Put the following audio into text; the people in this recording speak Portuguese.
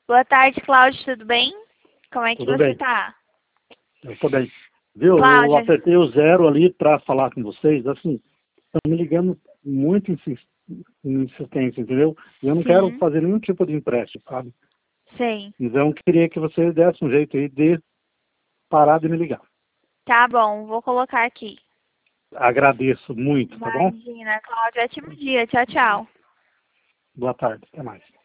Boa tarde, Cláudio, tudo bem? Como é que Tudo você bem. tá? Eu tô bem. Viu? Eu Cláudia, apertei o 0 ali para falar com vocês. Assim, estão me ligando muito insistência, entendeu? E eu não quero sim, fazer nenhum tipo de empréstimo, sabe? sei. Então eu queria que vocês dessem um jeito aí de parar de me ligar. Tá bom, vou colocar aqui. Agradeço muito, tá bom? Imagina, Cláudia, ótimo dia. Tchau, tchau. Boa tarde. Até mais.